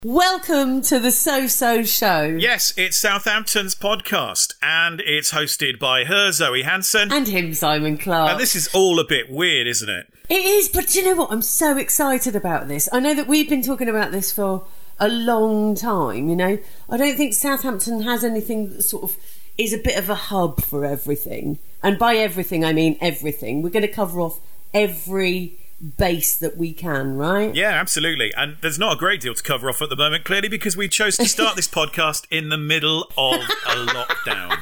Welcome to the So-So Show. Yes, it's Southampton's podcast, and it's hosted by her, Zoe Hanson. And him, Simon Clark. And this is all a bit weird, isn't it? It is, but do you know what? I'm so excited about this. I know that we've been talking about this for a long time, you know. I don't think Southampton has anything that sort of is a bit of a hub for everything. And by everything, I mean everything. We're going to cover off every base that we can, right? Yeah, absolutely. And there's not a great deal to cover off at the moment, clearly, because we chose to start this podcast in the middle of a lockdown.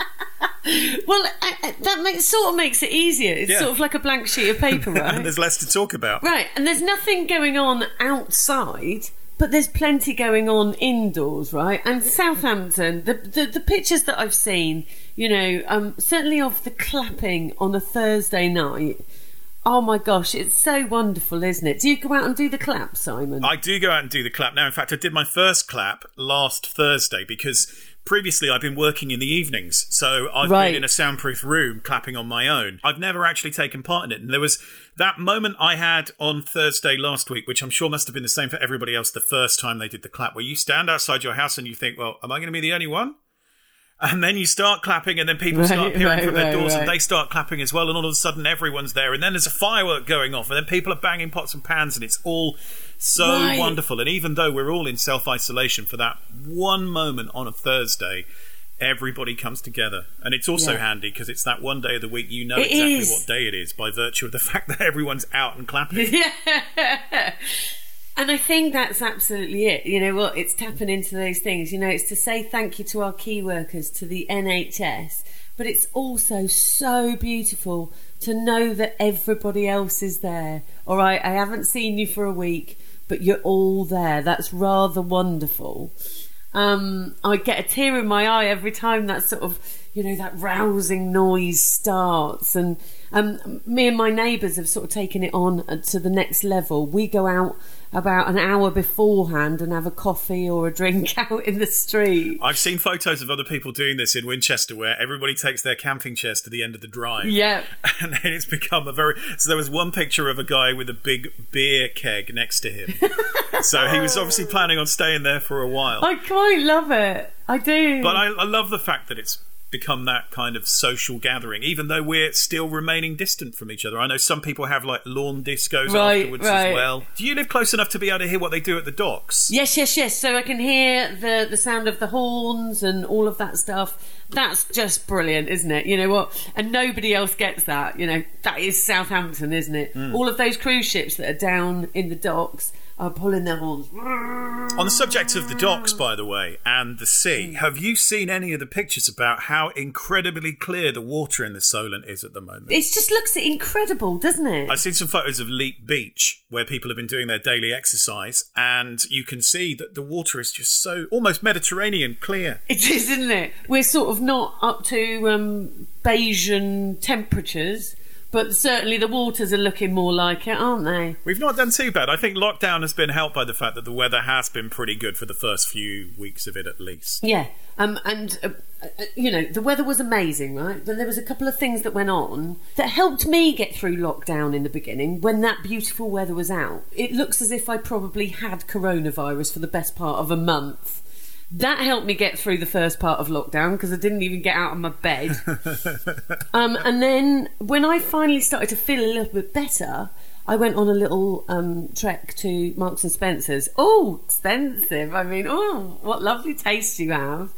Well, that sort of makes it easier. It's sort of like a blank sheet of paper, right? And there's less to talk about. Right, and there's nothing going on outside, but there's plenty going on indoors, right? And Southampton, the pictures that I've seen, you know, certainly of the clapping on a Thursday night. Oh my gosh, it's so wonderful, isn't it? Do you go out and do the clap, Simon? I do go out and do the clap. Now, in fact, I did my first clap last Thursday because previously I've been working in the evenings. So I've been in a soundproof room clapping on my own. I've never actually taken part in it. And there was that moment I had on Thursday last week, which I'm sure must have been the same for everybody else the first time they did the clap, where you stand outside your house and you think, well, am I going to be the only one? And then you start clapping, and then people start appearing from their doors, and they start clapping as well, and all of a sudden everyone's there, and then there's a firework going off, and then people are banging pots and pans, and it's all so wonderful. And even though we're all in self-isolation for that one moment on a Thursday, everybody comes together. And it's also handy because it's that one day of the week you know exactly what day it is by virtue of the fact that everyone's out and clapping. Yeah. And I think that's absolutely it. You know what? It's tapping into those things. You know, it's to say thank you to our key workers, to the NHS. But it's also so beautiful to know that everybody else is there. All right, I haven't seen you for a week, but you're all there. That's rather wonderful. I get a tear in my eye every time that sort of, you know, that rousing noise starts. And me and my neighbours have sort of taken it on to the next level. We go out about an hour beforehand and have a coffee or a drink out in the street. I've seen photos of other people doing this in Winchester where everybody takes their camping chairs to the end of the drive. Yeah. And then it's become so there was one picture of a guy with a big beer keg next to him. So he was obviously planning on staying there for a while. I quite love it. I do. But I love the fact that it's become that kind of social gathering, even though we're still remaining distant from each other. I know some people have like lawn discos afterwards as well. Do you live close enough to be able to hear what they do at the docks? Yes. So I can hear the sound of the horns and all of that stuff. That's just brilliant, isn't it? You know what? And nobody else gets that. You know, that is Southampton, isn't it? All of those cruise ships that are down in the docks are pulling their horns. On the subject of the docks, by the way, and the sea, have you seen any of the pictures about how incredibly clear the water in the Solent is at the moment? It just looks incredible, doesn't it? I've seen some photos of Leap Beach where people have been doing their daily exercise, and you can see that the water is just so almost Mediterranean clear. It is, isn't it? We're sort of not up to Bayesian temperatures, but certainly the waters are looking more like it, aren't they? We've not done too bad. I think lockdown has been helped by the fact that the weather has been pretty good for the first few weeks of it, at least. Yeah, you know, the weather was amazing, right? But there was a couple of things that went on that helped me get through lockdown in the beginning when that beautiful weather was out. It looks as if I probably had coronavirus for the best part of a month. That helped me get through the first part of lockdown because I didn't even get out of my bed. And then when I finally started to feel a little bit better, I went on a little trek to Marks and Spencer's. Oh, expensive. I mean, oh, what lovely taste you have.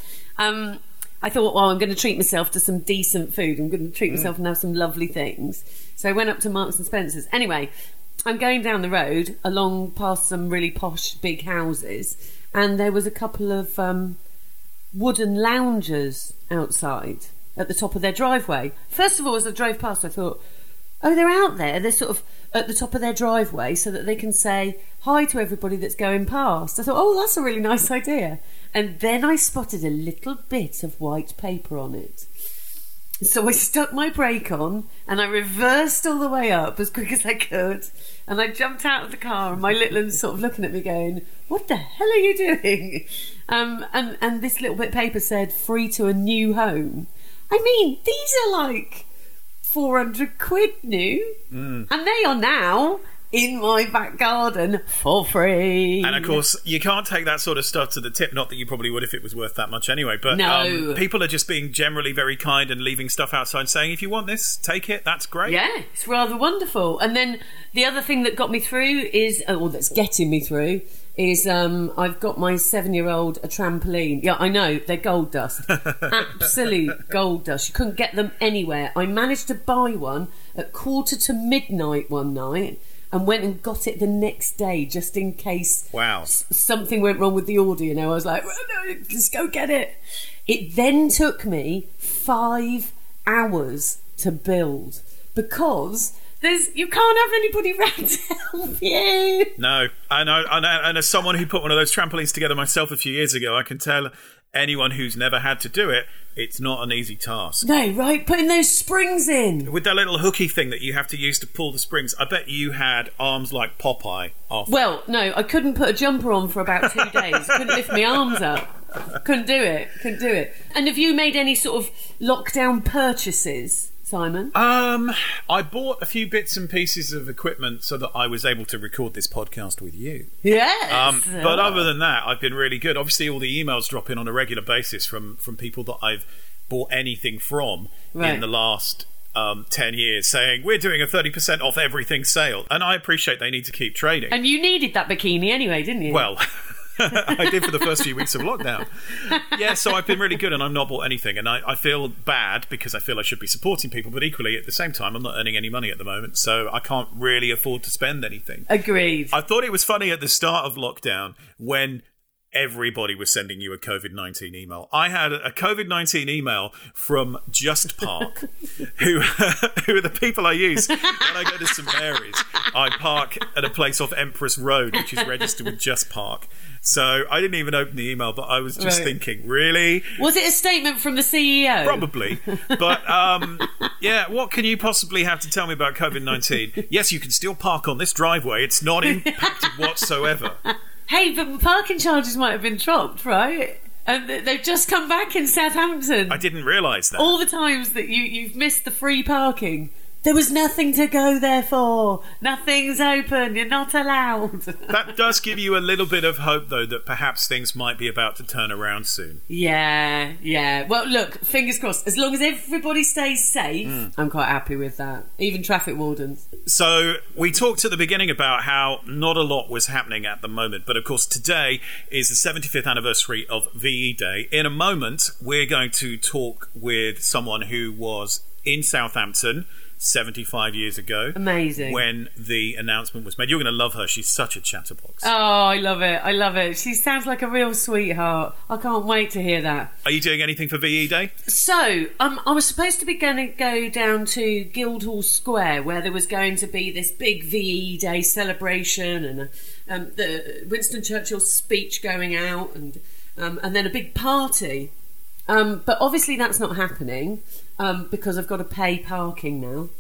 I thought, well, I'm going to treat myself to some decent food. I'm going to treat myself and have some lovely things. So I went up to Marks and Spencer's. Anyway, I'm going down the road along past some really posh big houses, and there was a couple of wooden loungers outside at the top of their driveway. First of all, as I drove past, I thought, oh, they're out there. They're sort of at the top of their driveway so that they can say hi to everybody that's going past. I thought, oh, that's a really nice idea. And then I spotted a little bit of white paper on it. So I stuck my brake on and I reversed all the way up as quick as I could, and I jumped out of the car, and my little one's sort of looking at me going, what the hell are you doing? And this little bit of paper said, free to a new home. I mean, these are like 400 quid new, and they are now in my back garden for free. And of course, you can't take that sort of stuff to the tip. Not that you probably would if it was worth that much anyway. But no. People are just being generally very kind and leaving stuff outside saying, if you want this, take it. That's great. Yeah, it's rather wonderful. And then the other thing that got me through is, or that's getting me through, is I've got my 7-year-old a trampoline. Yeah, I know, they're gold dust. Absolute gold dust. You couldn't get them anywhere. I managed to buy one at midnight one night and went and got it the next day just in case something went wrong with the order. You know, I was like, well, no, just go get it. It then took me 5 hours to build because you can't have anybody round to help you. No, I know. And as someone who put one of those trampolines together myself a few years ago, I can tell anyone who's never had to do it, it's not an easy task. No, right? Putting those springs in. With that little hooky thing that you have to use to pull the springs, I bet you had arms like Popeye off. Well, no, I couldn't put a jumper on for about 2 days. Couldn't lift my arms up. Couldn't do it. And have you made any sort of lockdown purchases, Simon? I bought a few bits and pieces of equipment so that I was able to record this podcast with you. Yes. But other than that, I've been really good. Obviously, all the emails drop in on a regular basis from people that I've bought anything from in the last 10 years saying, we're doing a 30% off everything sale. And I appreciate they need to keep trading. And you needed that bikini anyway, didn't you? Well... I did for the first few weeks of lockdown. Yeah, so I've been really good and I've not bought anything. And I feel bad because I feel I should be supporting people, but equally at the same time, I'm not earning any money at the moment, so I can't really afford to spend anything. Agreed. I thought it was funny at the start of lockdown when everybody was sending you a COVID-19 email. I had a COVID-19 email from Just Park, who are the people I use when I go to St Mary's. I park at a place off Empress Road, which is registered with Just Park. So I didn't even open the email, but I was just thinking, really? Was it a statement from the CEO? Probably. But, yeah, what can you possibly have to tell me about COVID-19? Yes, you can still park on this driveway. It's not impacted whatsoever. Hey, but parking charges might have been dropped, right? And they've just come back in Southampton. I didn't realise that. All the times that you've missed the free parking. There was nothing to go there for. Nothing's open. You're not allowed. That does give you a little bit of hope, though, that perhaps things might be about to turn around soon. Yeah. Well, look, fingers crossed. As long as everybody stays safe, I'm quite happy with that. Even traffic wardens. So we talked at the beginning about how not a lot was happening at the moment. But, of course, today is the 75th anniversary of VE Day. In a moment, we're going to talk with someone who was in Southampton 75 years ago. Amazing. When the announcement was made. You're going to love her. She's such a chatterbox. Oh, I love it. She sounds like a real sweetheart. I can't wait to hear that. Are you doing anything for VE Day? So, I was supposed to be going to go down to Guildhall Square where there was going to be this big VE Day celebration and the Winston Churchill speech going out and then a big party. But obviously that's not happening because I've got to pay parking now.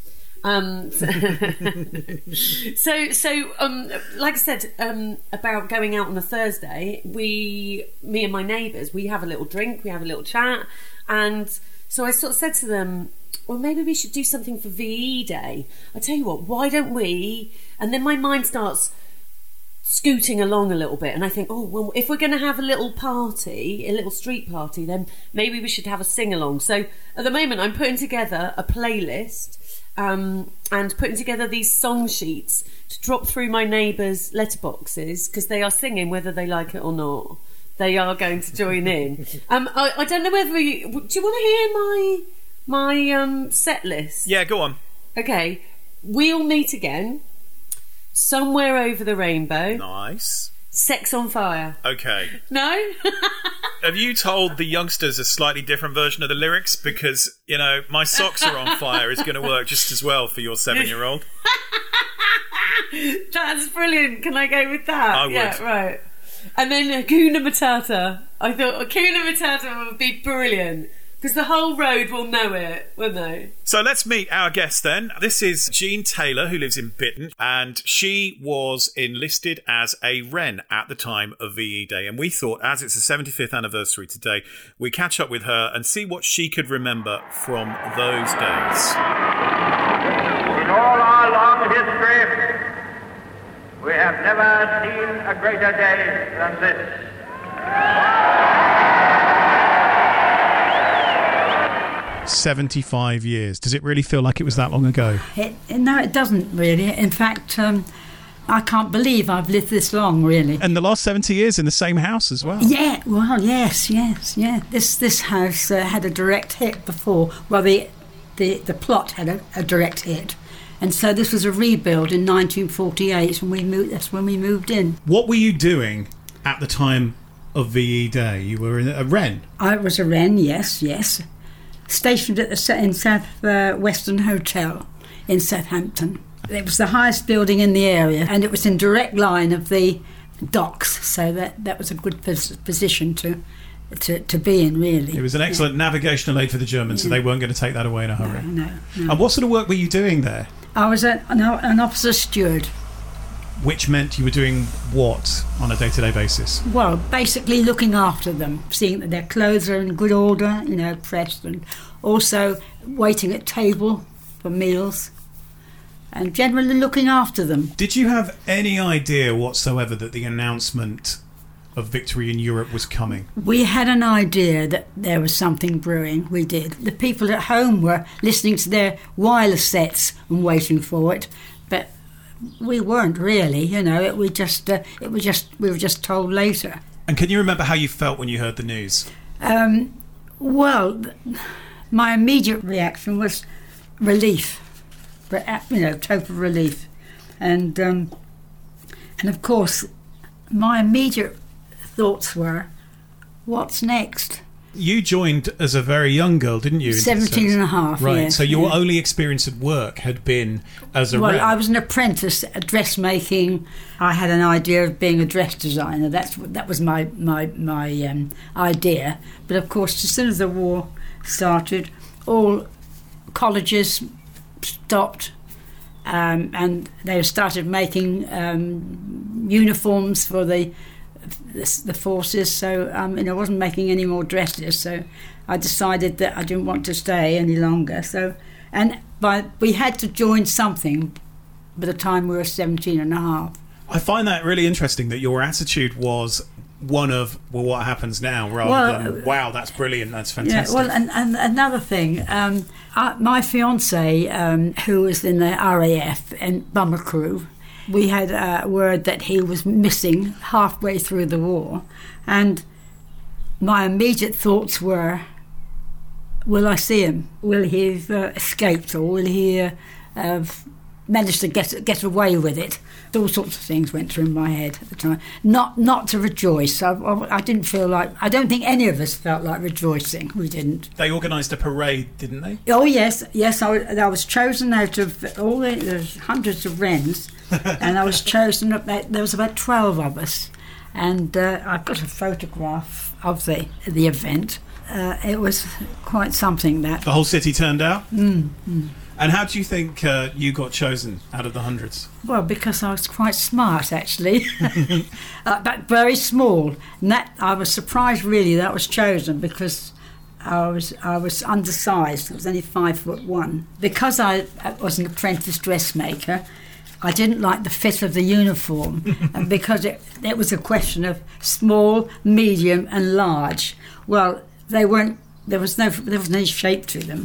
So like I said about going out on a Thursday, me and my neighbours, we have a little drink, we have a little chat, and so I sort of said to them, well, maybe we should do something for VE Day. I tell you what, why don't we? And then my mind starts scooting along a little bit and I think, oh, well, if we're going to have a little party, a little street party, then maybe we should have a sing-along. So at the moment I'm putting together a playlist and putting together these song sheets to drop through my neighbours' letterboxes because they are singing whether they like it or not. They are going to join in. I don't know whether do you want to hear my set list? Yeah, go on. Okay. We'll Meet Again, Somewhere Over the Rainbow. Nice. Sex on Fire. Okay. No? Have you told the youngsters a slightly different version of the lyrics? Because, you know, My Socks Are On Fire is going to work just as well for your 7-year-old. That's brilliant. Can I go with that? I would. Yeah, right. And then Hakuna Matata. I thought Hakuna Matata would be brilliant. Because the whole road will know it, won't they? So let's meet our guest then. This is Jean Taylor, who lives in Bitton, and she was enlisted as a Wren at the time of VE Day. And we thought, as it's the 75th anniversary today, we catch up with her and see what she could remember from those days. In all our long history, We have never seen a greater day than this. 75 years. Does it really feel like it was that long ago? No, it doesn't really. In fact, I can't believe I've lived this long, really. And the last 70 years in the same house as well? Yeah, well, yes. This house had a direct hit before. Well, the plot had a direct hit. And so this was a rebuild in 1948, and that's when we moved in. What were you doing at the time of VE Day? You were in a Wren? I was a Wren, yes. Stationed at the South Western Hotel in Southampton. It was the highest building in the area, and it was in direct line of the docks, so that was a good position to be in, really. It was an excellent navigational aid for the Germans, so they weren't going to take that away in a hurry. No. And what sort of work were you doing there? I was an officer steward. Which meant you were doing what on a day-to-day basis? Well, basically looking after them, seeing that their clothes are in good order, pressed, and also waiting at table for meals, and generally looking after them. Did you have any idea whatsoever that the announcement of victory in Europe was coming? We had an idea that there was something brewing, we did. The people at home were listening to their wireless sets and waiting for it, but we weren't really, we were just told later. And can you remember how you felt when you heard the news? Well, my immediate reaction was relief, total relief, and of course, my immediate thoughts were, what's next? You joined as a very young girl, didn't you? 17 and a half, right, yes. So your only experience at work had been as a Wren. I was an apprentice at dressmaking. I had an idea of being a dress designer. That was my idea. But of course, as soon as the war started, all colleges stopped, and they started making uniforms for the forces, so I wasn't making any more dresses, so I decided that I didn't want to stay any longer. But we had to join something by the time we were 17 and a half. I find that really interesting that your attitude was one of, well, what happens now, rather than, wow, that's brilliant, that's fantastic. Yeah, well, and another thing, my fiancé, who was in the RAF and bomber crew, we had word that he was missing halfway through the war, and my immediate thoughts were, will I see him? Will he have escaped, or will he have managed to get away with it? All sorts of things went through my head at the time. Not to rejoice. I didn't feel like... I don't think any of us felt like rejoicing. We didn't. They organised a parade, didn't they? Oh, yes. I was chosen out of all there's hundreds of Wrens, and I was chosen... There was about 12 of us, and I've got a photograph of the event. It was quite something, that. The whole city turned out? Mm. And how do you think you got chosen out of the hundreds? Well, because I was quite smart, actually, but very small. And that I was surprised, really, that I was chosen, because I was undersized. I was only 5'1". Because I was an apprentice dressmaker, I didn't like the fit of the uniform, and because it was a question of small, medium, and large. Well, they weren't. There was no shape to them,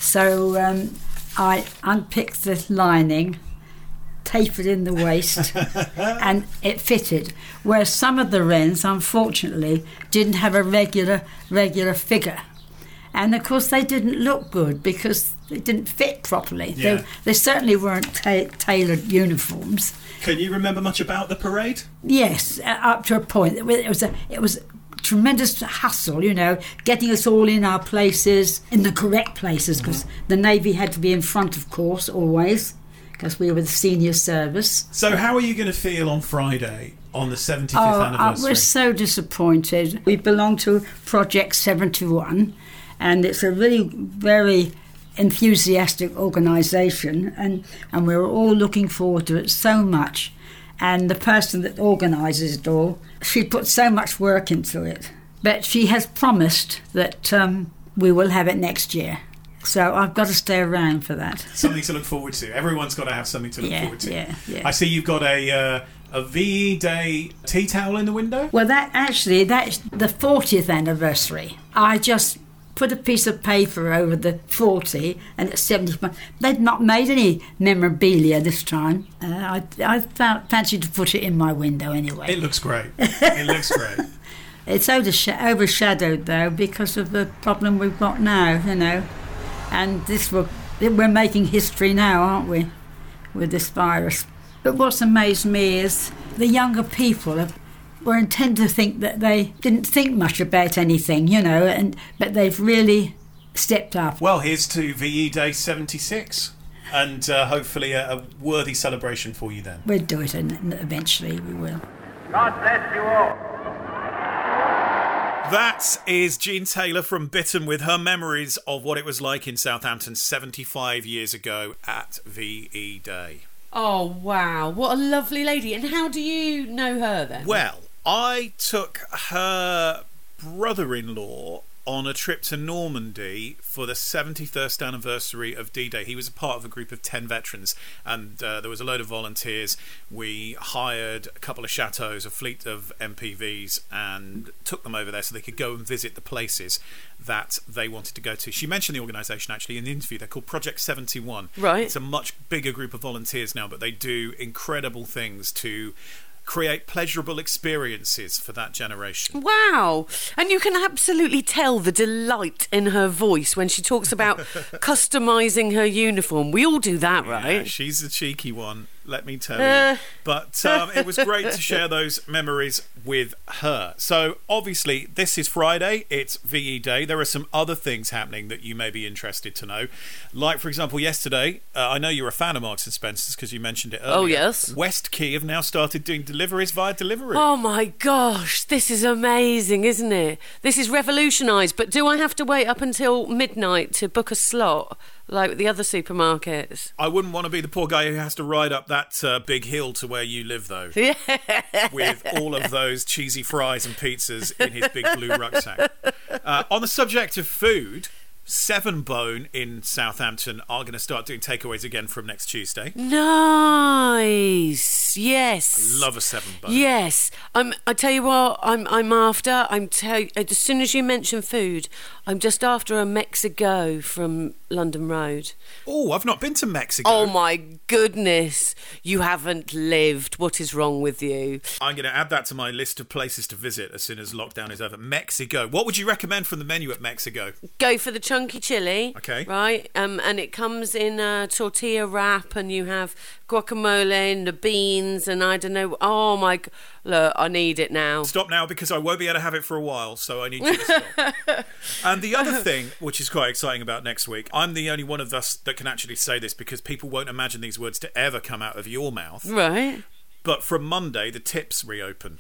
so. I unpicked the lining, tapered in the waist, and it fitted. Whereas some of the Wrens, unfortunately, didn't have a regular figure. And of course they didn't look good because they didn't fit properly. Yeah. They certainly weren't tailored uniforms. Can you remember much about the parade? Yes, up to a point. It was tremendous hustle, getting us all in our places, in the correct places, because the Navy had to be in front, of course, always, because we were the senior service. So how are you going to feel on Friday, on the 75th anniversary? We're so disappointed. We belong to Project 71, and it's a really very enthusiastic organisation, and we're all looking forward to it so much. And the person that organises it all, she put so much work into it. But she has promised that we will have it next year. So I've got to stay around for that. Something to look forward to. Everyone's got to have something to look forward to. Yeah. I see you've got a a VE Day tea towel in the window? Well, that's the 40th anniversary. I just put a piece of paper over the 40 and it's 75. They'd not made any memorabilia this time. I fancied to put it in my window anyway. It looks great. It looks great. It's overshadowed, though, because of the problem we've got now, And we're making history now, aren't we, with this virus? But what's amazed me is the younger people were intended to think that they didn't think much about anything, but they've really stepped up. Well, here's to VE Day 76, and hopefully a worthy celebration for you then. We'll do it, and eventually we will. God bless you all. That is Jean Taylor from Bitton with her memories of what it was like in Southampton 75 years ago at VE Day. Oh, wow. What a lovely lady. And how do you know her then? Well, I took her brother-in-law on a trip to Normandy for the 71st anniversary of D-Day. He was a part of a group of 10 veterans, and there was a load of volunteers. We hired a couple of chateaus, a fleet of MPVs, and took them over there so they could go and visit the places that they wanted to go to. She mentioned the organisation actually in the interview. They're called Project 71. Right. It's a much bigger group of volunteers now, but they do incredible things to create pleasurable experiences for that generation. Wow. And you can absolutely tell the delight in her voice when she talks about customising her uniform. We all do that, right? Yeah, she's a cheeky one, let me tell you. But it was great to share those memories with her. So obviously this is Friday, it's VE Day. There are some other things happening that you may be interested to know. Like, for example, yesterday, I know you're a fan of Marks & Spencer's because you mentioned it earlier. Oh, yes. West Key have now started doing deliveries via delivery. Oh my gosh, this is amazing, isn't it? This is revolutionised, but do I have to wait up until midnight to book a slot like the other supermarkets? I wouldn't want to be the poor guy who has to ride up that big hill to where you live, though. Yeah. With all of those cheesy fries and pizzas in his big blue rucksack. On the subject of food, Seven Bone in Southampton are going to start doing takeaways again from next Tuesday. Nice. Yes. I love a Seven Bone. Yes. I tell you what, I'm after. As soon as you mention food, I'm just after a Mexico from London Road. Oh, I've not been to Mexico. Oh my goodness. You haven't lived. What is wrong with you? I'm going to add that to my list of places to visit as soon as lockdown is over. Mexico. What would you recommend from the menu at Mexico? Go for the chunky chili. Okay. Right? And it comes in a tortilla wrap, and you have guacamole and the beans, and I don't know. Oh my... Look, I need it now. Stop now, because I won't be able to have it for a while, so I need you to stop. And the other thing, which is quite exciting about next week, I'm the only one of us that can actually say this because people won't imagine these words to ever come out of your mouth. Right. But from Monday, the tips reopen.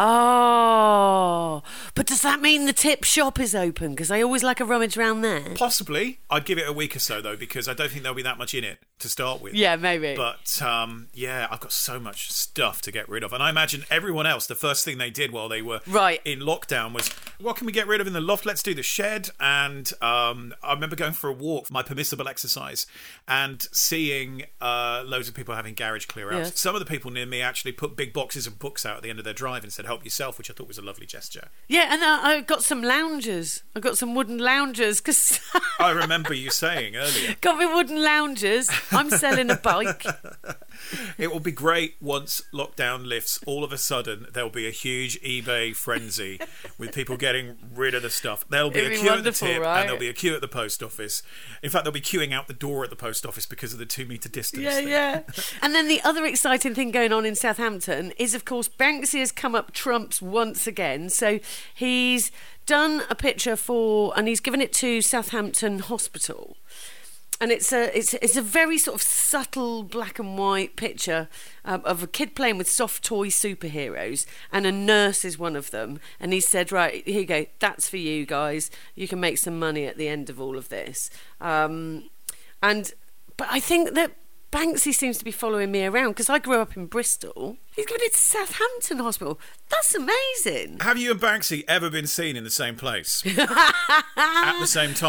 Oh, but does that mean the tip shop is open? Because I always like a rummage round there. Possibly. I'd give it a week or so, though, because I don't think there'll be that much in it to start with. Yeah, maybe. But, yeah, I've got so much stuff to get rid of. And I imagine everyone else, the first thing they did while they were in lockdown was, what can we get rid of in the loft? Let's do the shed. And I remember going for a walk for my permissible exercise and seeing loads of people having garage clear-outs. Yes. Some of the people near me actually put big boxes of books out at the end of their drive and said, help yourself, which I thought was a lovely gesture. Yeah, and I got some loungers. I got some wooden loungers because I remember you saying earlier. Got me wooden loungers. I'm selling a bike. It will be great once lockdown lifts. All of a sudden, there'll be a huge eBay frenzy with people getting rid of the stuff. There'll be a queue at the tip, right? And there'll be a queue at the post office. In fact, they'll be queuing out the door at the post office because of the 2-metre distance. Yeah. And then the other exciting thing going on in Southampton is, of course, Banksy has come up trumps once again. So he's done a picture and he's given it to Southampton Hospital. And it's a very sort of subtle black and white picture of a kid playing with soft toy superheroes, and a nurse is one of them. And he said, right, here you go, that's for you guys. You can make some money at the end of all of this. But I think that Banksy seems to be following me around because I grew up in Bristol. He's going to Southampton Hospital. That's amazing. Have you and Banksy ever been seen in the same place? At the same time?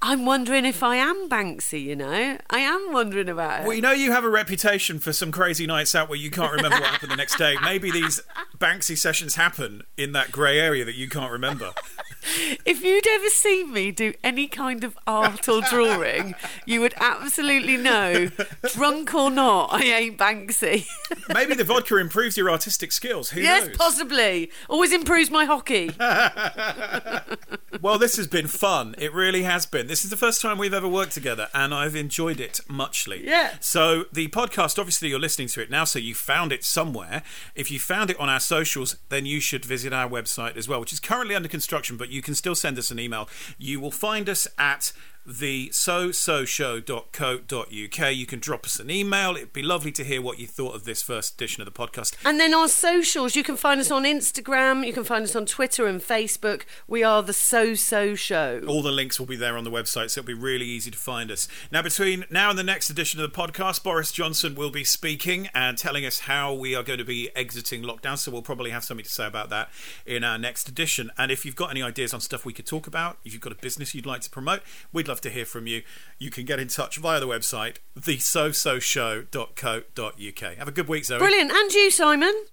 I'm wondering if I am Banksy, you know? I am wondering about it. Well, you know, you have a reputation for some crazy nights out where you can't remember what happened the next day. Maybe these Banksy sessions happen in that grey area that you can't remember. If you'd ever seen me do any kind of art or drawing, you would absolutely know, drunk or not, I ain't Banksy. Maybe the vodka improves your artistic skills. Who knows? Yes, possibly. Always improves my hockey. Well, this has been fun. It really has been. This is the first time we've ever worked together, and I've enjoyed it muchly. Yeah. So the podcast, obviously you're listening to it now, so you found it somewhere. If you found it on our socials, then you should visit our website as well, which is currently under construction, but you can still send us an email. You will find us at thesososhow.co.uk. You can drop us an email. It'd be lovely to hear what you thought of this first edition of the podcast. And then our socials, you can find us on Instagram, you can find us on Twitter and Facebook. We are the So Show. All the links will be there on the website, so it'll be really easy to find us. Now, between now and the next edition of the podcast, Boris Johnson will be speaking and telling us how we are going to be exiting lockdown, so we'll probably have something to say about that in our next edition. And if you've got any ideas on stuff we could talk about, if you've got a business you'd like to promote, we'd love to hear from you. You can get in touch via the website, thesososhow.co.uk. Have a good week, Zoe. Brilliant. And you, Simon.